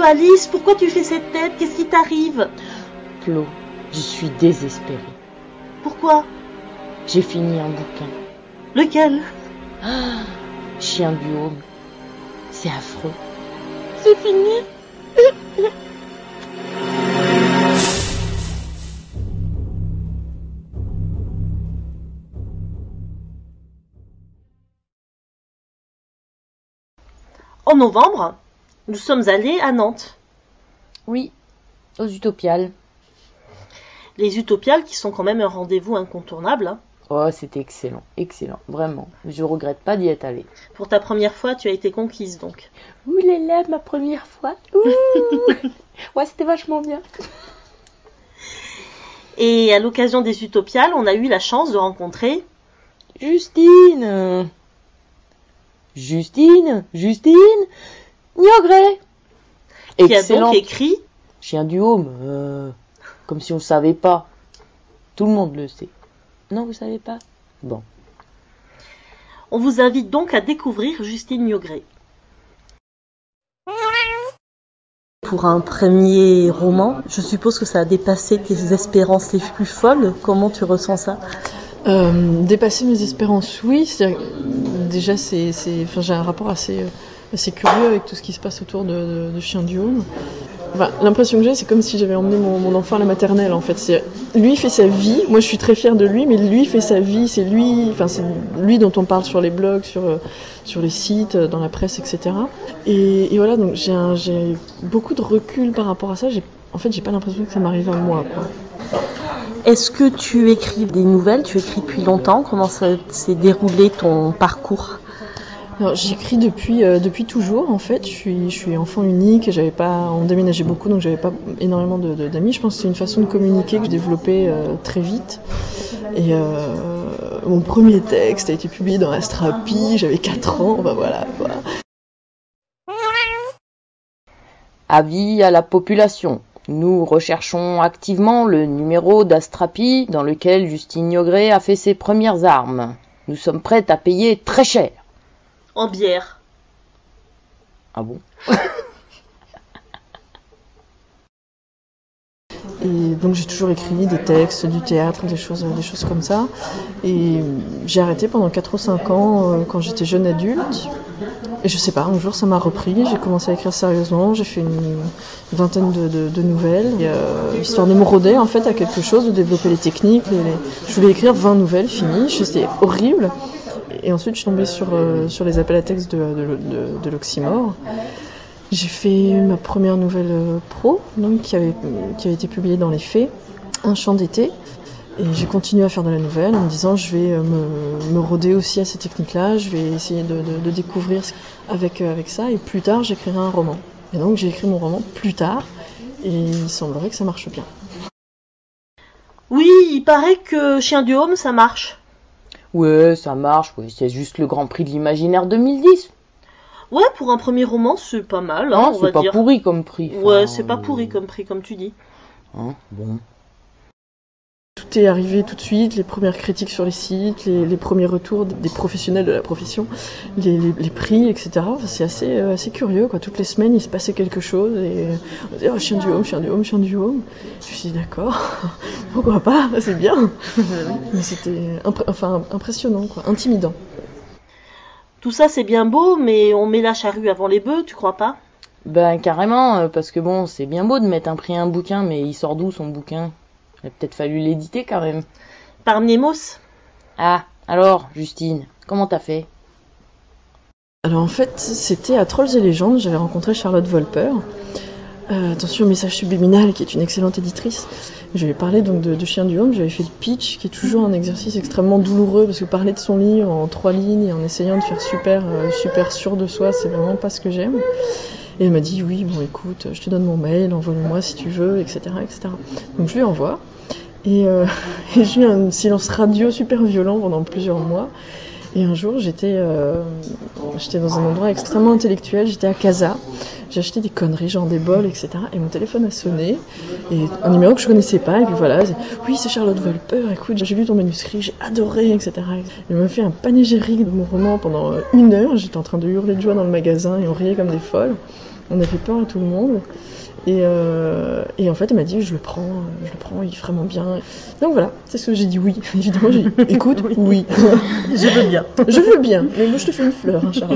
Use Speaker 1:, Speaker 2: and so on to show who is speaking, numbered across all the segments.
Speaker 1: Alice, pourquoi tu fais cette tête? Qu'est-ce qui t'arrive?
Speaker 2: Flo, je suis désespérée.
Speaker 1: Pourquoi?
Speaker 2: J'ai fini un bouquin.
Speaker 1: Lequel?
Speaker 2: Chien du Home. C'est affreux.
Speaker 1: C'est fini? En novembre, nous sommes allés à Nantes.
Speaker 2: Oui, aux Utopiales.
Speaker 1: Les Utopiales qui sont quand même un rendez-vous incontournable. Hein.
Speaker 2: Oh, c'était excellent, vraiment. Je regrette pas d'y être allée.
Speaker 1: Pour ta première fois, tu as été conquise donc.
Speaker 2: Ouh là là, ma première fois. Ouh. Ouais, c'était vachement bien.
Speaker 1: Et à l'occasion des Utopiales, on a eu la chance de rencontrer...
Speaker 2: Justine Niogré.
Speaker 1: Qui a donc écrit
Speaker 2: Chien du Home, comme si on savait pas. Tout le monde le sait. Non, vous savez pas? Bon.
Speaker 1: On vous invite donc à découvrir Justine Niogré. Pour un premier roman, je suppose que ça a dépassé tes espérances les plus folles. Comment tu ressens ça?
Speaker 3: Dépasser mes espérances, oui. Déjà, j'ai un rapport assez curieux avec tout ce qui se passe autour de Chien du Home. Enfin, l'impression que j'ai, c'est comme si j'avais emmené mon enfant à la maternelle, en fait. Lui fait sa vie, moi je suis très fière de lui, mais lui fait sa vie, c'est lui dont on parle sur les blogs, sur les sites, dans la presse, etc. Et voilà, donc j'ai beaucoup de recul par rapport à ça. En fait, j'ai pas l'impression que ça m'arrive à moi, quoi.
Speaker 1: Est-ce que tu écris des nouvelles? Tu écris depuis longtemps? Comment ça s'est déroulé ton parcours?
Speaker 3: Alors, j'écris depuis toujours, en fait. Je suis enfant unique, on déménageait beaucoup, donc j'avais pas énormément d'amis. Je pense que c'est une façon de communiquer que j'ai développée très vite. Et mon premier texte a été publié dans Astrapi, j'avais 4 ans, voilà.
Speaker 2: Avis à la population. Nous recherchons activement le numéro d'Astrapi dans lequel Justine Niogré a fait ses premières armes. Nous sommes prêtes à payer très cher.
Speaker 1: En bière.
Speaker 2: Ah bon?
Speaker 3: Et donc j'ai toujours écrit des textes, du théâtre, des choses comme ça. Et j'ai arrêté pendant 4 ou 5 ans quand j'étais jeune adulte. Et je sais pas, un jour ça m'a repris, j'ai commencé à écrire sérieusement, j'ai fait une vingtaine de nouvelles, histoire de me roder en fait à quelque chose, de développer les techniques. Je voulais écrire 20 nouvelles finies, c'était horrible. Et ensuite je suis tombée sur les appels à texte de l'Oxymore. J'ai fait ma première nouvelle pro, donc qui avait été publiée dans Les Faits, Un chant d'été. Et j'ai continué à faire de la nouvelle en me disant je vais me roder aussi à ces techniques-là, je vais essayer de découvrir avec ça, et plus tard j'écrirai un roman. Et donc j'ai écrit mon roman plus tard, et il semblerait que ça marche bien.
Speaker 1: Oui, il paraît que Chien du Home, ça marche.
Speaker 2: Ouais, ça marche, ouais, c'est juste le Grand Prix de l'Imaginaire 2010.
Speaker 1: Ouais, pour un premier roman, c'est pas mal,
Speaker 2: Non,
Speaker 1: on va dire.
Speaker 2: C'est pas pourri comme prix.
Speaker 1: Ouais, c'est pas pourri comme prix, comme tu dis.
Speaker 2: Hein, bon.
Speaker 3: Tout est arrivé tout de suite, les premières critiques sur les sites, les premiers retours des professionnels de la profession, les prix, etc. Enfin, c'est assez curieux, quoi. Toutes les semaines, il se passait quelque chose et on disait « Oh, Chien du Home ». Je me suis dit « D'accord, pourquoi pas, c'est bien ». Mais c'était impressionnant, quoi, intimidant.
Speaker 1: Tout ça, c'est bien beau, mais on met la charrue avant les bœufs, tu crois pas?
Speaker 2: Ben carrément, parce que bon, c'est bien beau de mettre un prix à un bouquin, mais il sort d'où son bouquin? Il a peut-être fallu l'éditer quand même.
Speaker 1: Par Nemos.
Speaker 2: Ah, alors, Justine, comment t'as fait?
Speaker 3: Alors en fait, c'était à Trolls et Légendes, j'avais rencontré Charlotte Wolper. Attention, Message Subliminal, qui est une excellente éditrice. J'avais parlé donc de Chien du Home, j'avais fait le pitch, qui est toujours un exercice extrêmement douloureux, parce que parler de son livre en 3 lignes et en essayant de faire super sûr de soi, c'est vraiment pas ce que j'aime. Et elle m'a dit oui, bon écoute, je te donne mon mail, envoie-le-moi si tu veux, etc. Donc je lui envoie. Et j'ai eu un silence radio super violent pendant plusieurs mois. Et un jour, j'étais dans un endroit extrêmement intellectuel, j'étais à Casa, j'ai acheté des conneries, genre des bols, etc. Et mon téléphone a sonné, et un numéro que je connaissais pas, et puis voilà, oui, c'est Charlotte Wolper, écoute, j'ai lu ton manuscrit, j'ai adoré, etc. Elle m'a fait un panégyrique de mon roman pendant 1 heure, j'étais en train de hurler de joie dans le magasin, et on riait comme des folles. On a fait peur à tout le monde. Et en fait, elle m'a dit, je le prends, il est vraiment bien. Donc voilà, c'est ce que j'ai dit oui. Évidemment, j'ai dit, écoute, oui.
Speaker 1: Je veux bien.
Speaker 3: Je veux bien, mais moi je te fais une fleur, hein, Charlotte.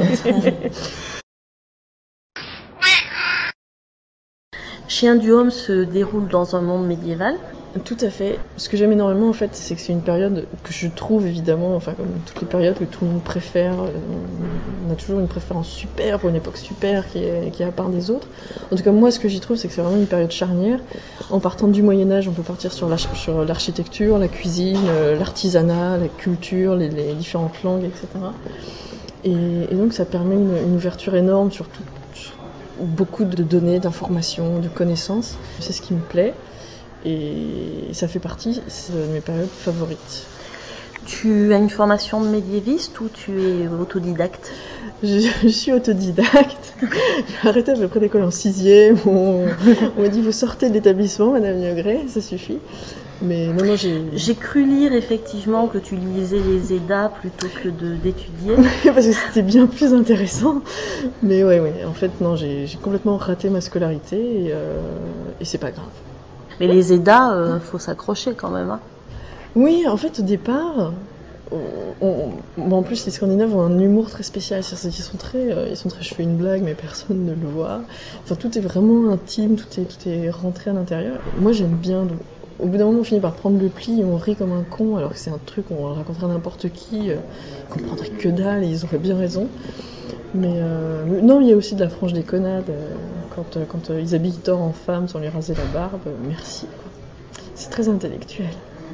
Speaker 1: Chien du Homme se déroule dans un monde médiéval.
Speaker 3: Tout à fait. Ce que j'aime énormément, en fait, c'est que c'est une période que je trouve évidemment, enfin comme toutes les périodes que tout le monde préfère. On a toujours une préférence super pour une époque super qui est à part des autres. En tout cas, moi, ce que j'y trouve, c'est que c'est vraiment une période charnière. En partant du Moyen-Âge, on peut partir sur l'architecture, la cuisine, l'artisanat, la culture, les différentes langues, etc. Et donc, ça permet une ouverture énorme sur beaucoup de données, d'informations, de connaissances. C'est ce qui me plaît. Et ça fait partie de mes périodes favorites.
Speaker 1: Tu as une formation de médiéviste ou tu es autodidacte ?
Speaker 3: Je suis autodidacte. J'ai arrêté à peu près d'école en 6e. On m'a dit, vous sortez de l'établissement, Madame Niogré, ça suffit. Mais non,
Speaker 1: j'ai cru lire effectivement que tu lisais les EDA plutôt que d'étudier.
Speaker 3: Parce que c'était bien plus intéressant. Mais ouais, en fait, non, j'ai complètement raté ma scolarité et c'est pas grave.
Speaker 1: Mais les EDA, faut s'accrocher quand même. Hein.
Speaker 3: Oui, en fait, au départ, en plus, les Scandinaves ont un humour très spécial. Ils sont très, je fais une blague, mais personne ne le voit. Enfin, tout est vraiment intime, tout est rentré à l'intérieur. Moi, j'aime bien. Donc, au bout d'un moment, on finit par prendre le pli et on rit comme un con, alors que c'est un truc on raconterait à n'importe qui, ils comprendraient que dalle et ils auraient bien raison. Mais non, il y a aussi de la franche déconnade. Quand ils habillent Thor en femme sans lui raser la barbe, merci. Quoi. C'est très intellectuel.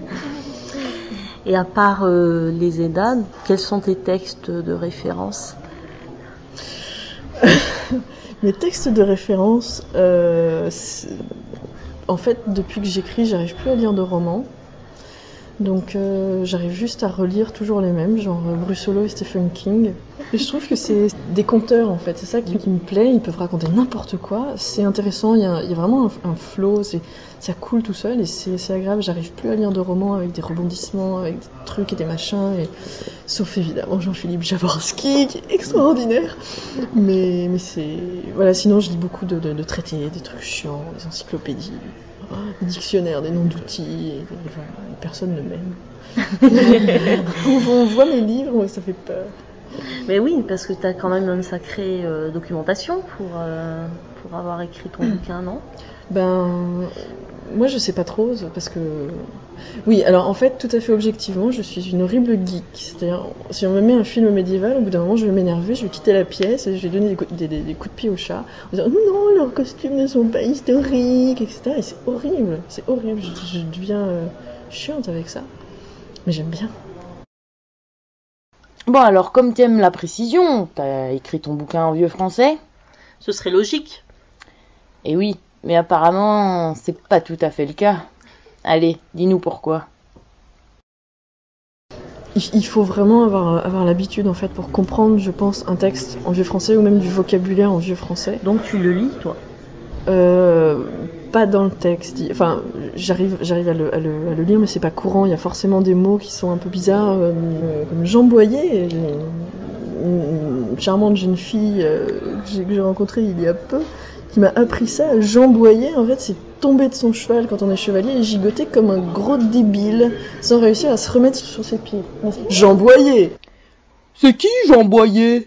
Speaker 1: Et à part les EDA, quels sont tes textes de référence ?
Speaker 3: Mes textes de référence, en fait, depuis que j'écris, j'arrive plus à lire de romans. Donc j'arrive juste à relire toujours les mêmes, genre Bruce Solo et Stephen King. Et je trouve que c'est des conteurs en fait, c'est ça qui me plaît, ils peuvent raconter n'importe quoi, c'est intéressant, il y a vraiment un flow, ça coule tout seul et c'est agréable, j'arrive plus à lire de romans avec des rebondissements, avec des trucs et des machins, sauf évidemment Jean-Philippe Jaworski qui est extraordinaire. Mais c'est... Voilà, sinon je lis beaucoup de traités, des trucs chiants, des encyclopédies. Des dictionnaires, des noms d'outils, et personne ne m'aime. On voit mes livres, ça fait peur.
Speaker 1: Mais oui, parce que tu as quand même une sacrée documentation pour avoir écrit ton bouquin, non ?
Speaker 3: Moi je sais pas trop, parce que... Oui, alors en fait, tout à fait objectivement, je suis une horrible geek. C'est-à-dire, si on me met un film médiéval, au bout d'un moment, je vais m'énerver, je vais quitter la pièce, et je vais donner des coups de pied au chat, en disant « Non, leurs costumes ne sont pas historiques, etc. » Et c'est horrible, je deviens chiante avec ça. Mais j'aime bien.
Speaker 2: Bon, alors, comme t'aimes la précision, t'as écrit ton bouquin en vieux français ?
Speaker 1: Ce serait logique.
Speaker 2: Eh oui, mais apparemment, c'est pas tout à fait le cas. Allez, dis-nous pourquoi.
Speaker 3: Il faut vraiment avoir l'habitude, en fait, pour comprendre, je pense, un texte en vieux français ou même du vocabulaire en vieux français.
Speaker 1: Donc tu le lis, toi ?
Speaker 3: Pas dans le texte. Enfin, j'arrive à le lire, mais c'est pas courant. Il y a forcément des mots qui sont un peu bizarres, comme Jean Boyer, une charmante jeune fille que j'ai rencontrée il y a peu, qui m'a appris ça. Jean Boyer, en fait, c'est tomber de son cheval quand on est chevalier et gigoter comme un gros débile sans réussir à se remettre sur ses pieds. Jean Boyer.
Speaker 2: C'est qui Jean Boyer?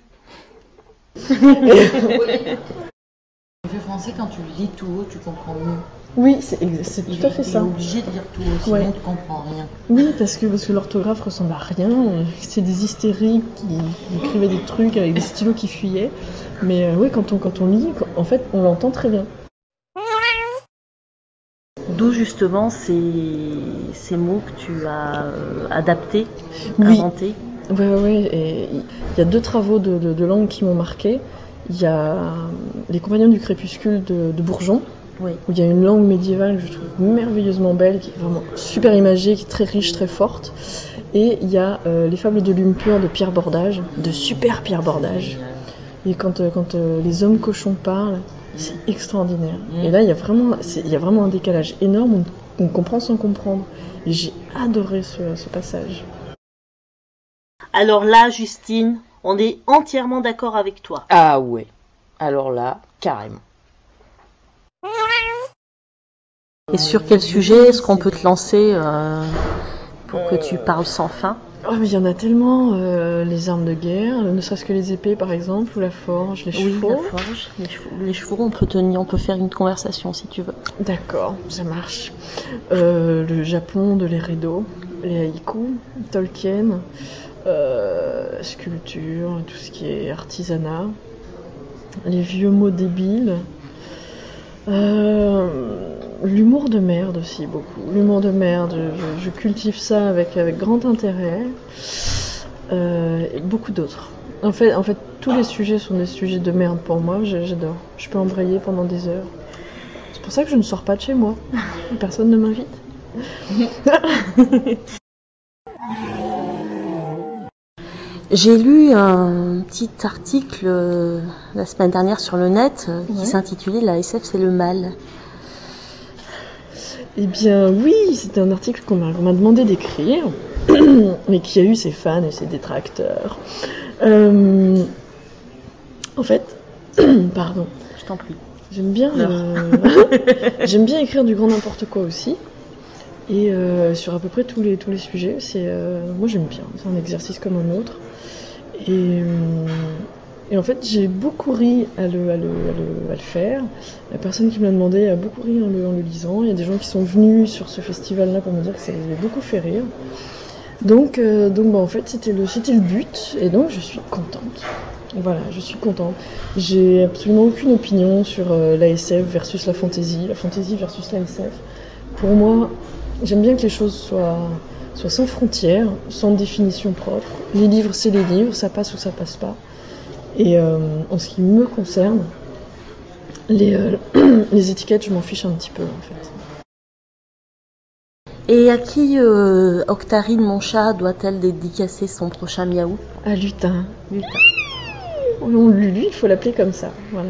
Speaker 4: Le vieux français, quand tu le lis tout haut, tu comprends mieux.
Speaker 3: Oui, c'est tout à fait ça.
Speaker 4: Tu es obligé de lire tout haut, sinon tu comprends rien.
Speaker 3: Oui, parce que l'orthographe ressemble à rien. C'est des hystériques qui écrivaient des trucs avec des stylos qui fuyaient. Mais oui, quand on lit, en fait, on l'entend très bien.
Speaker 1: D'où justement ces mots que tu as adaptés,
Speaker 3: Oui.
Speaker 1: inventés.
Speaker 3: Oui, et il y a 2 travaux de langue qui m'ont marqué. Il y a Les Compagnons du Crépuscule de Bourgeon,
Speaker 1: oui.
Speaker 3: Où il y a une langue médiévale que je trouve merveilleusement belle, qui est vraiment super imagée, qui est très riche, très forte. Et il y a Les Fables de Lumpur de Pierre Bordage, de super Pierre Bordage. Et quand les hommes cochons parlent, c'est extraordinaire. Et là, il y a vraiment un décalage énorme, on comprend sans comprendre. Et j'ai adoré ce passage.
Speaker 1: Alors là, Justine, on est entièrement d'accord avec toi.
Speaker 2: Ah ouais. Alors là, carrément.
Speaker 1: Et sur quel sujet est-ce qu'on peut te lancer pour que tu parles sans fin?
Speaker 3: Oh, mais il y en a tellement, les armes de guerre, ne serait-ce que les épées par exemple, ou la forge, les chevaux.
Speaker 1: Oui, la forge, les chevaux, on peut faire une conversation si tu veux.
Speaker 3: D'accord, ça marche. Le Japon de l'Eredo, les haïkus, Tolkien, sculpture, tout ce qui est artisanat, les vieux mots débiles, l'humour de merde aussi beaucoup. L'humour de merde, je cultive ça avec grand intérêt. Et beaucoup d'autres. En fait, tous les sujets sont des sujets de merde pour moi, j'adore. Je peux embrayer pendant des heures. C'est pour ça que je ne sors pas de chez moi. Personne ne m'invite.
Speaker 1: J'ai lu un petit article la semaine dernière sur le net qui s'intitulait « La SF, c'est le mal ».
Speaker 3: Eh bien oui, c'était un article qu'on m'a demandé d'écrire, mais qui a eu ses fans et ses détracteurs. En fait, pardon.
Speaker 1: Je t'en prie.
Speaker 3: J'aime bien écrire du grand n'importe quoi aussi. Et sur à peu près tous les sujets, moi j'aime bien, c'est un exercice comme un autre. Et en fait, j'ai beaucoup ri à le faire. La personne qui me l'a demandé a beaucoup ri en le lisant. Il y a des gens qui sont venus sur ce festival-là pour me dire que ça les avait beaucoup fait rire. Donc en fait, c'était le but, et donc je suis contente. Voilà, je suis contente. J'ai absolument aucune opinion sur l'ASF versus la fantasy versus l'ASF. Pour moi, j'aime bien que les choses soient sans frontières, sans définition propre. Les livres, c'est les livres, ça passe ou ça passe pas. Et en ce qui me concerne, les étiquettes, je m'en fiche un petit peu en fait.
Speaker 1: Et à qui Octarine, mon chat, doit-elle dédicacer son prochain miaou?
Speaker 3: À Lutin. Lui, il faut l'appeler comme ça, voilà.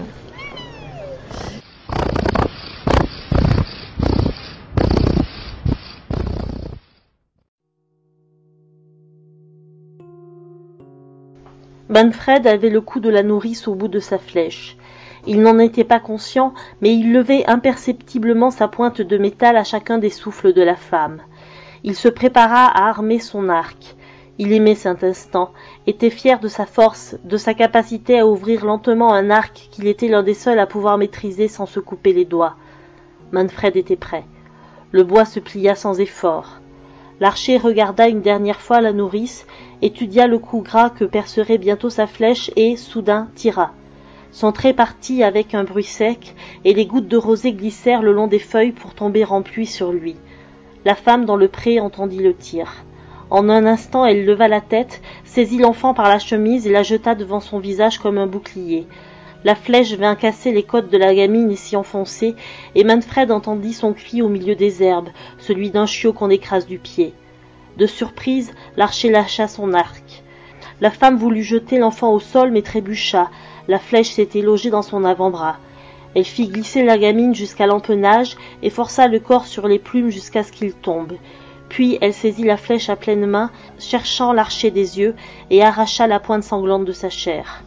Speaker 1: Manfred avait le cou de la nourrice au bout de sa flèche. Il n'en était pas conscient, mais il levait imperceptiblement sa pointe de métal à chacun des souffles de la femme. Il se prépara à armer son arc. Il aimait cet instant, était fier de sa force, de sa capacité à ouvrir lentement un arc qu'il était l'un des seuls à pouvoir maîtriser sans se couper les doigts. Manfred était prêt. Le bois se plia sans effort. L'archer regarda une dernière fois la nourrice, étudia le coup gras que percerait bientôt sa flèche et, soudain, tira. Son trait partit avec un bruit sec, et les gouttes de rosée glissèrent le long des feuilles pour tomber en pluie sur lui. La femme dans le pré entendit le tir. En un instant, elle leva la tête, saisit l'enfant par la chemise et la jeta devant son visage comme un bouclier. La flèche vint casser les côtes de la gamine et s'y enfoncer, et Manfred entendit son cri au milieu des herbes, celui d'un chiot qu'on écrase du pied. De surprise, l'archer lâcha son arc. La femme voulut jeter l'enfant au sol, mais trébucha. La flèche s'était logée dans son avant-bras. Elle fit glisser la gamine jusqu'à l'empennage et força le corps sur les plumes jusqu'à ce qu'il tombe. Puis elle saisit la flèche à pleine main, cherchant l'archer des yeux, et arracha la pointe sanglante de sa chair.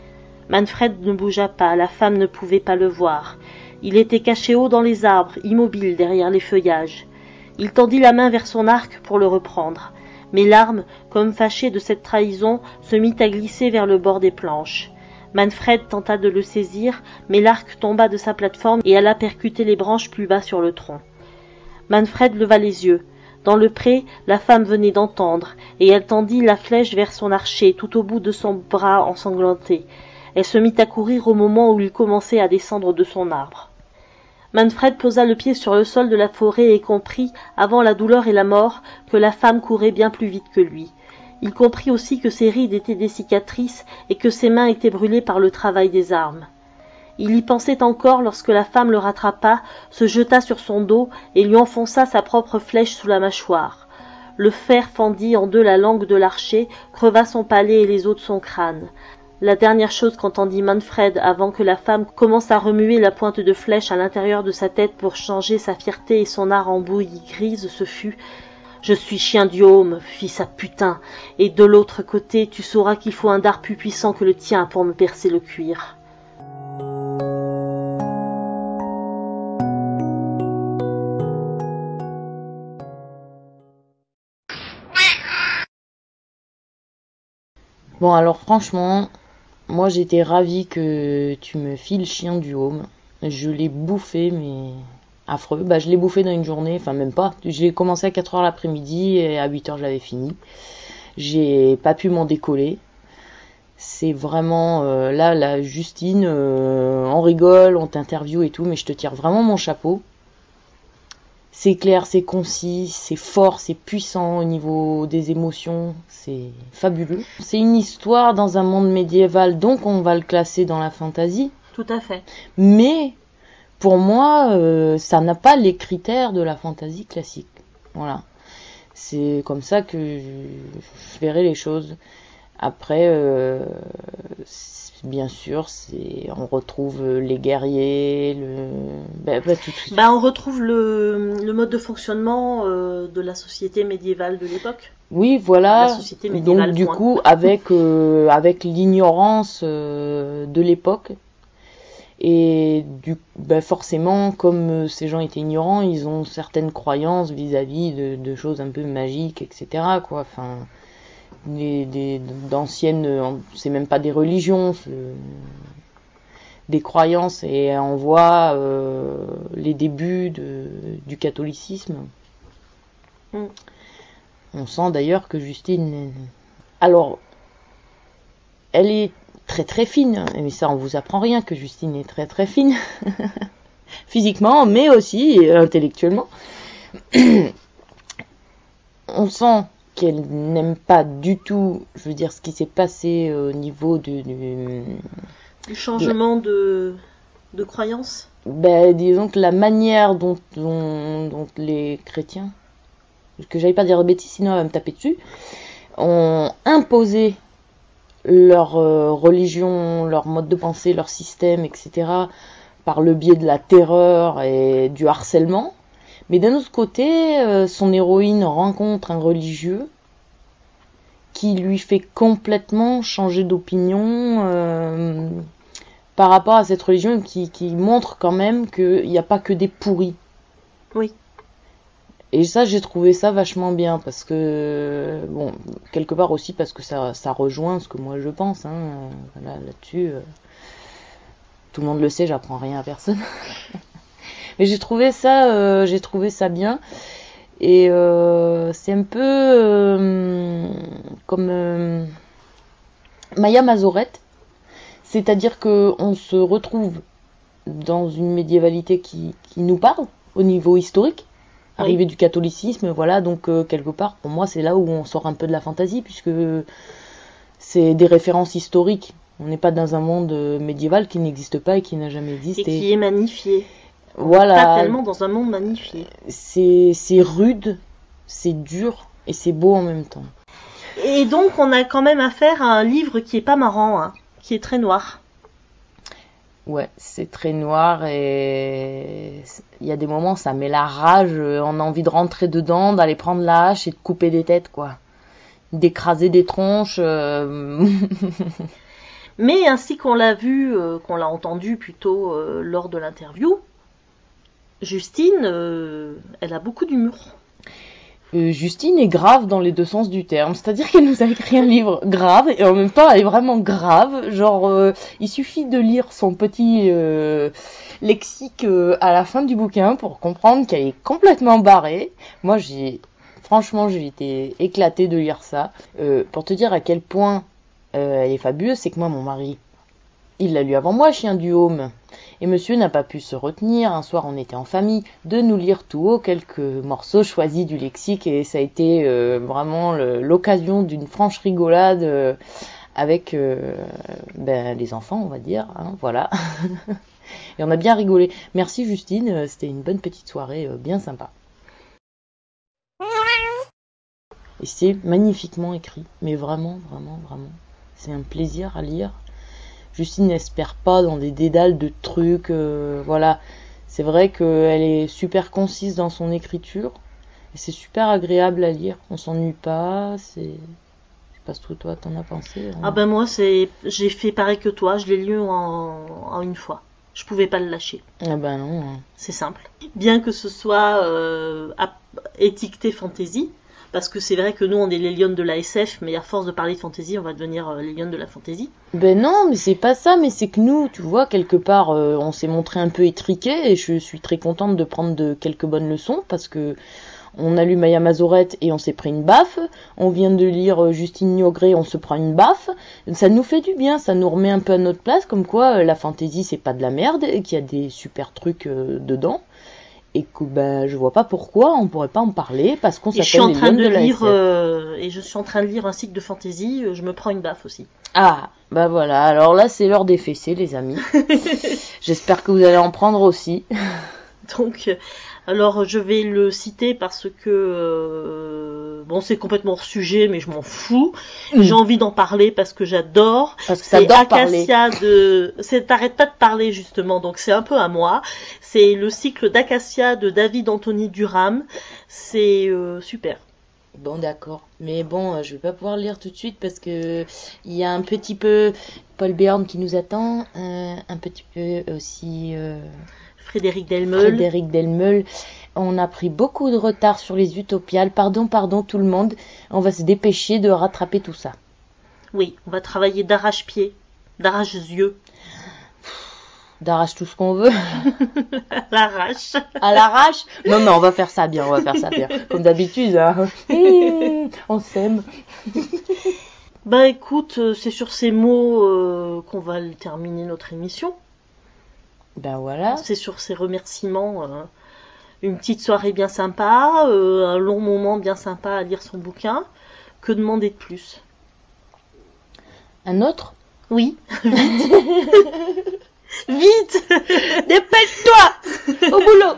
Speaker 1: Manfred ne bougea pas, la femme ne pouvait pas le voir. Il était caché haut dans les arbres, immobile derrière les feuillages. Il tendit la main vers son arc pour le reprendre. Mais l'arme, comme fâchée de cette trahison, se mit à glisser vers le bord des planches. Manfred tenta de le saisir, mais l'arc tomba de sa plateforme et alla percuter les branches plus bas sur le tronc. Manfred leva les yeux. Dans le pré, la femme venait d'entendre, et elle tendit la flèche vers son archer, tout au bout de son bras ensanglanté. Elle se mit à courir au moment où il commençait à descendre de son arbre. Manfred posa le pied sur le sol de la forêt et comprit, avant la douleur et la mort, que la femme courait bien plus vite que lui. Il comprit aussi que ses rides étaient des cicatrices et que ses mains étaient brûlées par le travail des armes. Il y pensait encore lorsque la femme le rattrapa, se jeta sur son dos et lui enfonça sa propre flèche sous la mâchoire. Le fer fendit en deux la langue de l'archer, creva son palais et les os de son crâne. La dernière chose qu'entendit Manfred avant que la femme commence à remuer la pointe de flèche à l'intérieur de sa tête pour changer sa fierté et son art en bouillie grise, ce fut « Je suis chien du haume, fils à putain, et de l'autre côté, tu sauras qu'il faut un dard plus puissant que le tien pour me percer le cuir. »
Speaker 2: Bon, alors franchement, moi j'étais ravie que tu me files Chien du Home. Je l'ai bouffé, mais affreux. Bah, je l'ai bouffé dans une journée, enfin même pas. J'ai commencé à 4h l'après-midi et à 8h je l'avais fini. J'ai pas pu m'en décoller. C'est vraiment... là, Justine, on rigole, on t'interviewe et tout, mais je te tire vraiment mon chapeau. C'est clair, c'est concis, c'est fort, c'est puissant au niveau des émotions, c'est fabuleux. C'est une histoire dans un monde médiéval, donc on va le classer dans la fantasy.
Speaker 1: Tout à fait.
Speaker 2: Mais pour moi, ça n'a pas les critères de la fantasy classique. Voilà. C'est comme ça que je verrai les choses. Après, bien sûr, on retrouve les guerriers,
Speaker 1: on retrouve le mode de fonctionnement de la société médiévale de l'époque.
Speaker 2: Oui, voilà.
Speaker 1: La société médiévale.
Speaker 2: Donc du coup, avec l'ignorance de l'époque, et forcément, comme ces gens étaient ignorants, ils ont certaines croyances vis-à-vis de choses un peu magiques, etc. quoi. Enfin, d'anciennes, c'est même pas des religions, des croyances, et on voit les débuts du catholicisme. On sent d'ailleurs que Justine, alors, elle est très très fine, mais ça on vous apprend rien que Justine est très très fine, physiquement, mais aussi intellectuellement. On sent qu'elle n'aime pas du tout, je veux dire, ce qui s'est passé au niveau du
Speaker 1: changement de croyance.
Speaker 2: Disons que la manière dont les chrétiens, que j'allais pas dire de bêtises, sinon elle va me taper dessus, ont imposé leur religion, leur mode de pensée, leur système, etc., par le biais de la terreur et du harcèlement. Mais d'un autre côté, son héroïne rencontre un religieux qui lui fait complètement changer d'opinion par rapport à cette religion, qui montre quand même qu'il n'y a pas que des pourris.
Speaker 1: Oui. Et
Speaker 2: ça, j'ai trouvé ça vachement bien, parce que, bon, quelque part aussi parce que ça rejoint ce que moi je pense, hein, là-dessus. Tout le monde le sait, j'apprends rien à personne. Mais j'ai trouvé ça bien. Et c'est un peu comme Maya Mazorette. C'est-à-dire qu'on se retrouve dans une médiévalité qui nous parle au niveau historique. Arrivée du catholicisme, voilà, donc quelque part, pour moi, c'est là où on sort un peu de la fantaisie, puisque c'est des références historiques. On n'est pas dans un monde médiéval qui n'existe pas et qui n'a jamais existé.
Speaker 1: Et qui est magnifié.
Speaker 2: Voilà.
Speaker 1: Pas tellement dans un monde magnifié.
Speaker 2: C'est rude, c'est dur et c'est beau en même temps.
Speaker 1: Et donc, on a quand même affaire à un livre qui est pas marrant, hein, qui est très noir.
Speaker 2: Ouais, c'est très noir et il y a des moments ça met la rage, on a envie de rentrer dedans, d'aller prendre la hache et de couper des têtes, quoi. D'écraser des tronches.
Speaker 1: Mais ainsi qu'on l'a vu, qu'on l'a entendu plutôt lors de l'interview, Justine, elle a beaucoup d'humour.
Speaker 2: Justine est grave dans les deux sens du terme, c'est-à-dire qu'elle nous a écrit un livre grave et en même temps elle est vraiment grave, genre il suffit de lire son petit lexique à la fin du bouquin pour comprendre qu'elle est complètement barrée. Moi franchement j'ai été éclatée de lire ça. Pour te dire à quel point elle est fabuleuse, c'est que moi mon mari, il l'a lu avant moi, Chien du Home. Et monsieur n'a pas pu se retenir, un soir on était en famille, de nous lire tout haut quelques morceaux choisis du lexique, et ça a été vraiment l'occasion d'une franche rigolade avec les enfants, on va dire, hein, voilà. Et on a bien rigolé. Merci Justine, c'était une bonne petite soirée, bien sympa. Et c'est magnifiquement écrit, mais vraiment, vraiment, vraiment. C'est un plaisir à lire. Justine n'espère pas dans des dédales de trucs, voilà. C'est vrai qu'elle est super concise dans son écriture, et c'est super agréable à lire. On s'ennuie pas, je sais pas ce que toi t'en as pensé. Hein.
Speaker 1: Ah ben moi j'ai fait pareil que toi, je l'ai lu en une fois. Je pouvais pas le lâcher.
Speaker 2: Ah ben non. Hein.
Speaker 1: C'est simple. Bien que ce soit étiqueté fantasy, parce que c'est vrai que nous on est les lionnes de la SF, mais à force de parler de fantasy, on va devenir les lionnes de la fantasy.
Speaker 2: Ben non, mais c'est pas ça, mais c'est que nous, tu vois, quelque part, on s'est montré un peu étriqués, et je suis très contente de prendre quelques bonnes leçons, parce que on a lu Maya Mazorette et on s'est pris une baffe, on vient de lire Justine Niogré, on se prend une baffe, ça nous fait du bien, ça nous remet un peu à notre place, comme quoi la fantasy c'est pas de la merde, et qu'il y a des super trucs dedans. Et que je vois pas pourquoi on pourrait pas en parler, parce qu'on s'appelle les lionnes de la SF.
Speaker 1: Et je suis en train de lire un cycle de fantasy, je me prends une baffe aussi.
Speaker 2: Ah, bah voilà, alors là c'est l'heure des fessées les amis. J'espère que vous allez en prendre aussi.
Speaker 1: Donc, alors je vais le citer parce que bon c'est complètement hors sujet, mais je m'en fous. J'ai envie d'en parler parce que j'adore.
Speaker 2: Parce que t'adores parler.
Speaker 1: T'arrêtes pas de parler justement, donc c'est un peu à moi. C'est le cycle d'Acacia de David Anthony Durham. C'est super.
Speaker 2: Bon d'accord, mais bon, je vais pas pouvoir le lire tout de suite parce que il y a un petit peu Paul Béarn qui nous attend, un petit peu aussi
Speaker 1: Frédéric Delmeul.
Speaker 2: On a pris beaucoup de retard sur les Utopiales. Pardon tout le monde. On va se dépêcher de rattraper tout ça.
Speaker 1: Oui, on va travailler d'arrache-pied, d'arrache-yeux.
Speaker 2: D'arrache tout ce qu'on veut.
Speaker 1: À l'arrache.
Speaker 2: À l'arrache? Non, on va faire ça bien, Comme d'habitude, hein. On s'aime.
Speaker 1: Bah écoute, c'est sur ces mots qu'on va terminer notre émission.
Speaker 2: Ben voilà.
Speaker 1: C'est sur ces remerciements, une petite soirée bien sympa, un long moment bien sympa à lire son bouquin. Que demander de plus?
Speaker 2: Un autre?
Speaker 1: Oui. Vite.
Speaker 2: Dépêche-toi. Au boulot.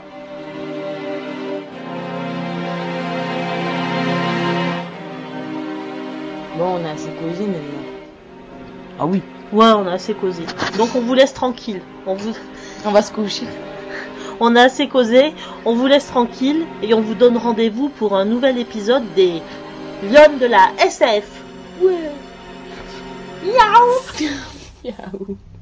Speaker 2: Bon, on a assez causé maintenant. Ah oui.
Speaker 1: Ouais, on a assez causé. Donc on vous laisse tranquille.
Speaker 2: On va se coucher.
Speaker 1: On a assez causé, on vous laisse tranquille et on vous donne rendez-vous pour un nouvel épisode des Lionnes de la SF.
Speaker 2: Ouais.
Speaker 1: Miaou.
Speaker 2: Miaou.